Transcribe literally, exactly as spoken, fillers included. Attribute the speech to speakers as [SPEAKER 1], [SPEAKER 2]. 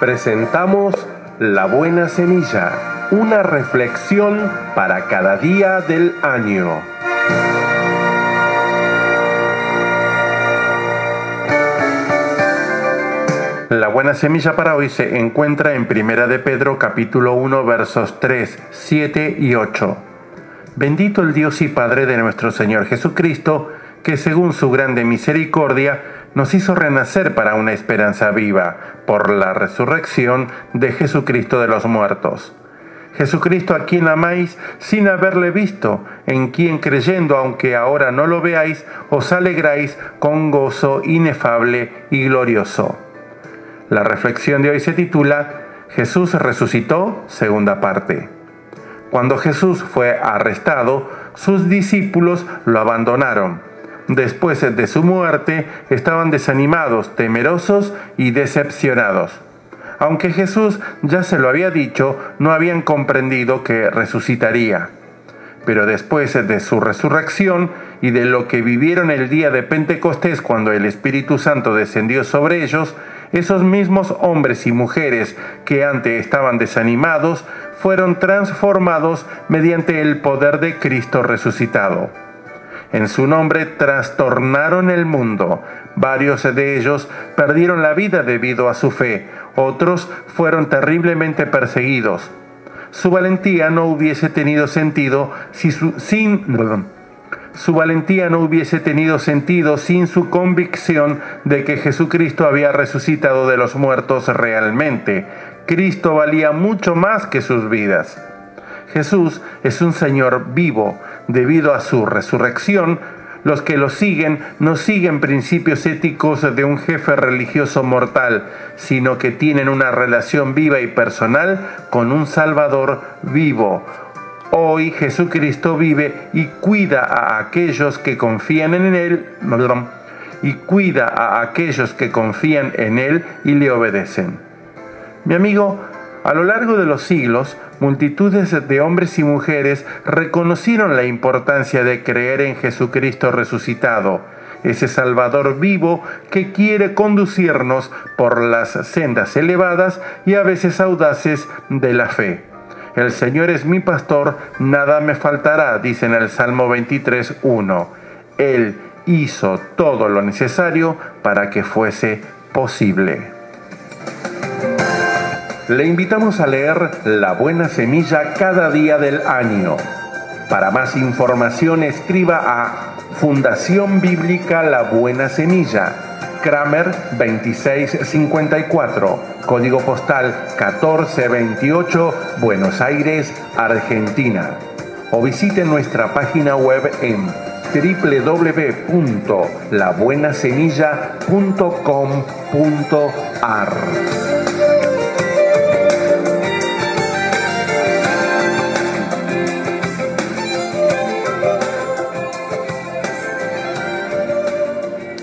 [SPEAKER 1] presentamos La Buena Semilla, una reflexión para cada día del año. La buena semilla para hoy se encuentra en Primera de Pedro capítulo uno versos tres, siete y ocho. Bendito el Dios y Padre de nuestro Señor Jesucristo, que según su grande misericordia nos hizo renacer para una esperanza viva por la resurrección de Jesucristo de los muertos. Jesucristo, a quien amáis sin haberle visto, en quien creyendo, aunque ahora no lo veáis, os alegráis con gozo inefable y glorioso. La reflexión de hoy se titula Jesús resucitó, segunda parte. Cuando Jesús fue arrestado, sus discípulos lo abandonaron. Después de su muerte, estaban desanimados, temerosos y decepcionados. Aunque Jesús ya se lo había dicho, no habían comprendido que resucitaría. Pero después de su resurrección y de lo que vivieron el día de Pentecostés cuando el Espíritu Santo descendió sobre ellos, esos mismos hombres y mujeres que antes estaban desanimados fueron transformados mediante el poder de Cristo resucitado. En su nombre trastornaron el mundo. Varios de ellos perdieron la vida debido a su fe. Otros fueron terriblemente perseguidos. Su valentía no hubiese tenido sentido si su, sin, perdón, su valentía no hubiese tenido sentido sin su convicción de que Jesucristo había resucitado de los muertos realmente. Cristo valía mucho más que sus vidas. Jesús es un Señor vivo. Debido a su resurrección, los que lo siguen no siguen principios éticos de un jefe religioso mortal, sino que tienen una relación viva y personal con un Salvador vivo. Hoy Jesucristo vive y cuida a aquellos que confían en Él, y cuida a aquellos que confían en Él y le obedecen. Mi amigo, a lo largo de los siglos, multitudes de hombres y mujeres reconocieron la importancia de creer en Jesucristo resucitado, ese Salvador vivo que quiere conducirnos por las sendas elevadas y a veces audaces de la fe. El Señor es mi pastor, nada me faltará, dice en el Salmo veintitrés, uno. Él hizo todo lo necesario para que fuese posible. Le invitamos a leer La Buena Semilla cada día del año. Para más información escriba a Fundación Bíblica La Buena Semilla, Kramer veintiséis cincuenta y cuatro, código postal catorce veintiocho, Buenos Aires, Argentina. O visite nuestra página web en doble u doble u doble u punto la buena semilla punto com punto a r.